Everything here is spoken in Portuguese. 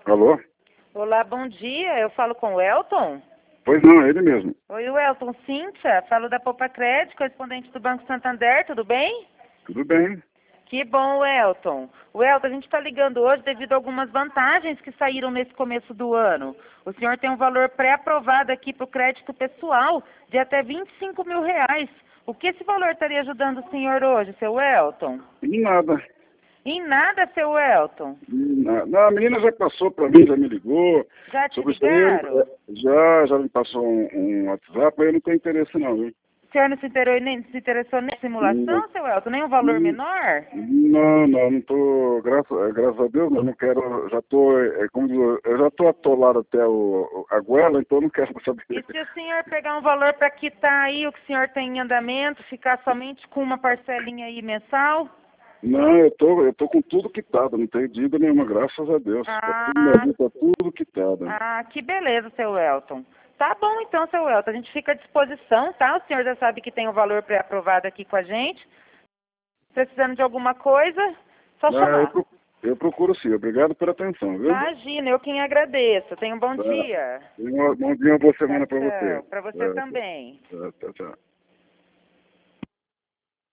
Alô? Olá, bom dia. Eu falo com o Elton? Pois não, é ele mesmo. Oi, Elton. Cíntia, falo da Poupa Crédito, correspondente do Banco Santander, tudo bem? Tudo bem. Que bom, Elton. Elton, a gente está ligando hoje devido a algumas vantagens que saíram nesse começo do ano. O senhor tem um valor pré-aprovado aqui para o crédito pessoal de até R$ 25.000. O que esse valor estaria ajudando o senhor hoje, seu Elton? Em nada. Em nada, seu Elton. Não, a menina já passou para mim, já me ligou. Já te Sobre isso aí, ligaram? já me passou um WhatsApp, aí eu não tenho interesse não, viu? O senhor não se interessou nem Não, simulação, seu Elton? Nem um valor menor? não tô, graças a Deus, eu não quero, já tô, como diz, eu já tô atolado até a goela, então eu não quero saber. E se o senhor pegar um valor para quitar aí o que o senhor tem em andamento, ficar somente com uma parcelinha aí mensal? Não, eu tô com tudo quitado, não tenho dívida nenhuma, graças a Deus. Ah, Tá tudo quitado. que beleza, seu Elton. Tá bom então, seu Elton, a gente fica à disposição, tá? O senhor já sabe que tem o valor pré-aprovado aqui com a gente. Precisando de alguma coisa, só chamar. Eu procuro sim. Obrigado pela atenção, viu? Imagina, eu quem agradeço. Tenha um bom Tá. dia. Bom dia, uma boa semana para Tchau, você. tchau. Para você também. Tchau.